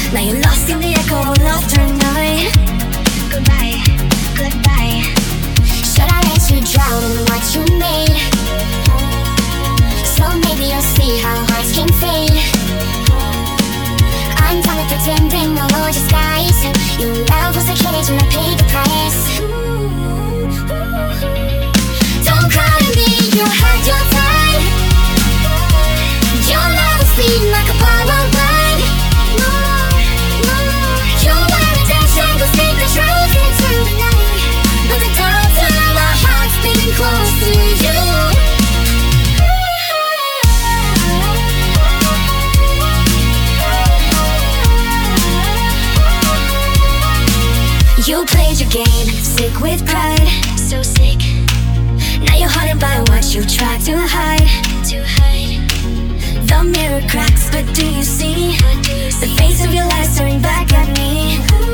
Now you're lost in the echo of laughter and night. Goodbye, goodbye. Should I let you drown in what you made? So maybe you'll see how hearts can fade. I'm done with pretending, no more disguise. Your love was a cage and I paid the price. Don't cry to me, you had your time. Your love was fleeting like a borrowed ride. No more, no more. You wanna dance and go speak the truth into the night, but the doors to my heart's been close to you. You played your game, sick with pride, so sick. Now you're haunted by what you tried to hide. The mirror cracks, but do you see the face of your life staring back at me?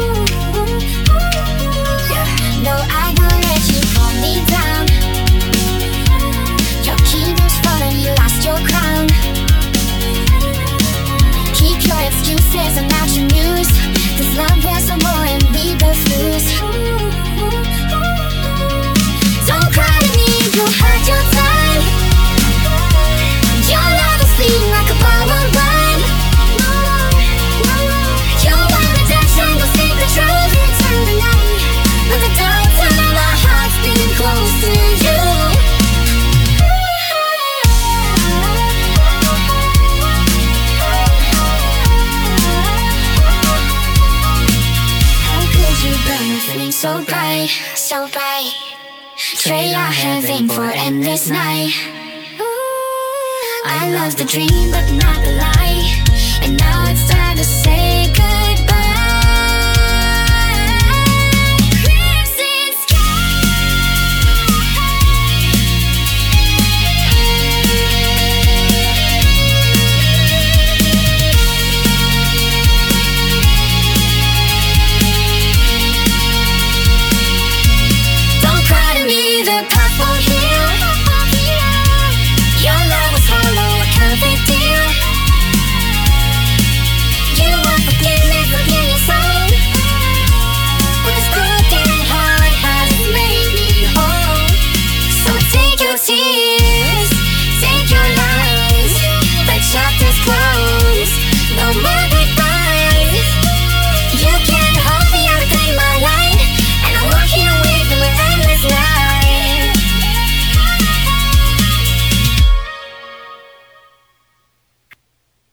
No, I won't let you pull me down. Your keyboard's falling, you lost your crown. Keep your excuses and not your news. This love there's no more and we both lose. Don't cry to me, you had your time. Your love is fleeting like a borrowed ride. No more, no more. You wanna dance and go speak the truth into the night, but the door to my heart's been close to you. So bright, so bright. Trade our heaven for endless night. I love the dream but not the lie. And now it's time to say